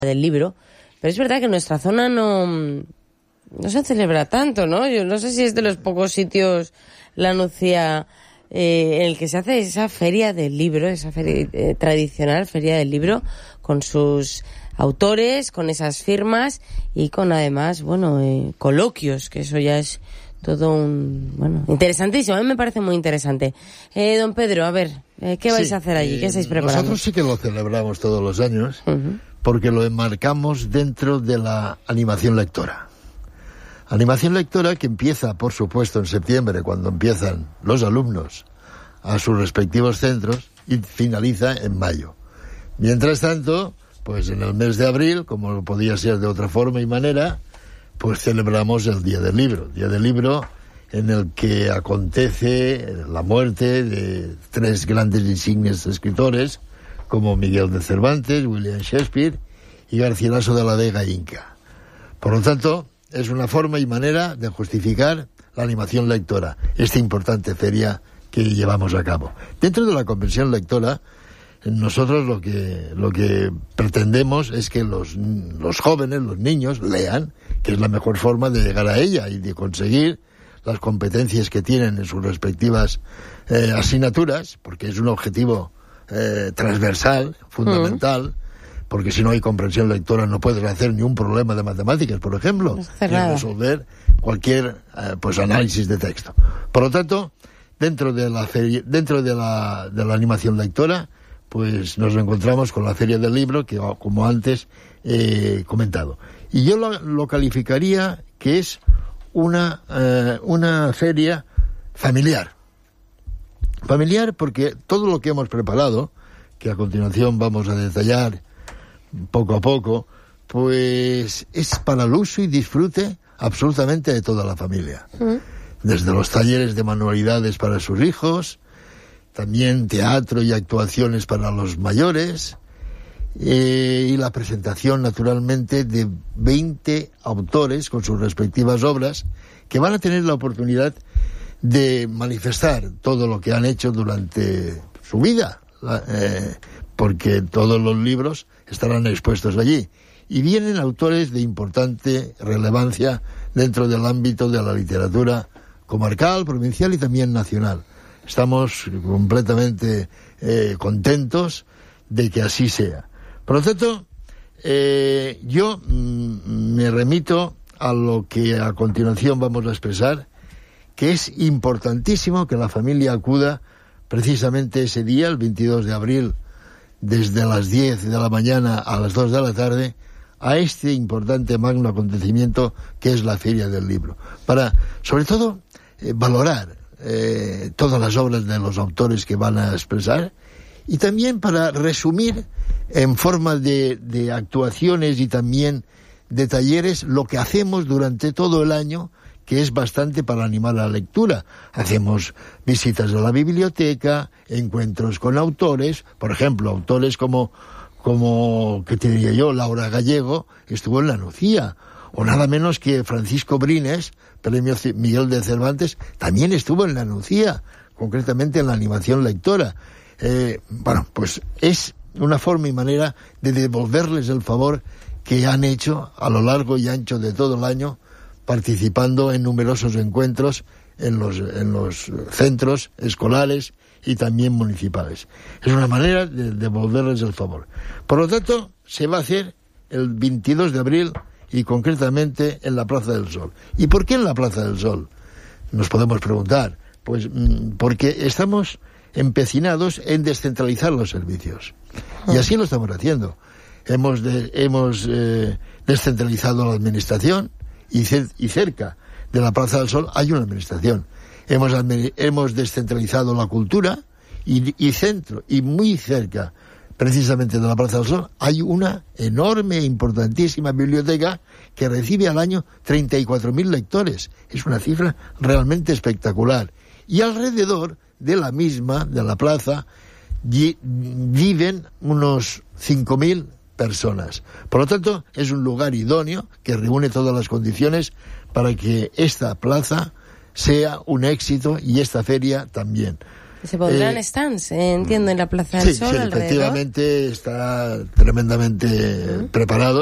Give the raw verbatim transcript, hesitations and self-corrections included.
del libro, pero es verdad que en nuestra zona no, no se celebra tanto, ¿no? Yo no sé si es de los pocos sitios, La Nucía, eh, en el que se hace esa feria del libro, esa feria eh, tradicional feria del libro, con sus autores, con esas firmas y con además, bueno, eh, coloquios, que eso ya es todo un, bueno, interesantísimo. A mí me parece muy interesante. Eh, don Pedro, a ver, eh, ¿qué vais sí, a hacer allí? ¿Qué estáis preparando? Nosotros sí que lo celebramos todos los años, uh-huh. porque lo enmarcamos dentro de la animación lectora. Animación lectora que empieza, por supuesto, en septiembre, cuando empiezan los alumnos a sus respectivos centros, y finaliza en mayo. Mientras tanto, pues en el mes de abril, como no podía ser de otra forma y manera, pues celebramos el Día del Libro. Día del Libro en el que acontece la muerte de tres grandes insignes escritores, como Miguel de Cervantes, William Shakespeare y Garcilaso de la Vega Inca. Por lo tanto, es una forma y manera de justificar la animación lectora, esta importante feria que llevamos a cabo. Dentro de la convención lectora, nosotros lo que lo que pretendemos es que los, los jóvenes, los niños, lean, que es la mejor forma de llegar a ella y de conseguir las competencias que tienen en sus respectivas eh, asignaturas, porque es un objetivo eh, transversal, fundamental, uh-huh. porque si no hay comprensión lectora no puedes hacer ni un problema de matemáticas, por ejemplo, no ni resolver cualquier eh, pues análisis de texto. Por lo tanto, dentro de la feria, dentro de la, de la animación lectora, pues nos encontramos con la Feria del Libro, que como antes he eh, comentado. Y yo lo, lo calificaría que es una, eh, una feria familiar. Familiar porque todo lo que hemos preparado, que a continuación vamos a detallar poco a poco, pues es para el uso y disfrute absolutamente de toda la familia. Mm. Desde los talleres de manualidades para sus hijos, también teatro y actuaciones para los mayores, eh, y la presentación, naturalmente, de veinte autores con sus respectivas obras que van a tener la oportunidad de manifestar todo lo que han hecho durante su vida, la, eh, porque todos los libros estarán expuestos allí. Y vienen autores de importante relevancia dentro del ámbito de la literatura comarcal, provincial y también nacional. Estamos completamente eh, contentos de que así sea. Por lo tanto, eh, yo mm, me remito a lo que a continuación vamos a expresar, que es importantísimo que la familia acuda precisamente ese día, el veintidós de abril, desde las diez de la mañana a las dos de la tarde, a este importante magno acontecimiento que es la Feria del Libro, para, sobre todo, eh, valorar Eh, todas las obras de los autores que van a expresar y también para resumir en forma de, de actuaciones y también de talleres lo que hacemos durante todo el año, que es bastante para animar a la lectura. Hacemos visitas a la biblioteca, encuentros con autores, por ejemplo, autores como, como ¿qué te diría yo? Laura Gallego, que estuvo en La Nucía, o nada menos que Francisco Brines, Premio Miguel de Cervantes, también estuvo en La Nucía, concretamente en la animación lectora. Eh, bueno, pues es una forma y manera de devolverles el favor que han hecho a lo largo y ancho de todo el año, participando en numerosos encuentros en los, en los centros escolares y también municipales. Es una manera de devolverles el favor. Por lo tanto, se va a hacer el veintidós de abril y concretamente en la Plaza del Sol. ¿Y por qué en la Plaza del Sol? Nos podemos preguntar. Pues porque estamos empecinados en descentralizar los servicios. Y así lo estamos haciendo. Hemos, de, hemos eh, descentralizado la administración y, ce- y cerca de la Plaza del Sol hay una administración. Hemos, admi- hemos descentralizado la cultura y, y centro, y muy cerca precisamente de la Plaza del Sol, hay una enorme e importantísima biblioteca que recibe al año treinta y cuatro mil lectores. Es una cifra realmente espectacular. Y alrededor de la misma, de la plaza, gi- viven unos cinco mil personas. Por lo tanto, es un lugar idóneo que reúne todas las condiciones para que esta plaza sea un éxito y esta feria también. Se pondrán eh, stands, eh, entiendo, en la Plaza del sí, Sol sí, alrededor. efectivamente está tremendamente uh-huh. preparado.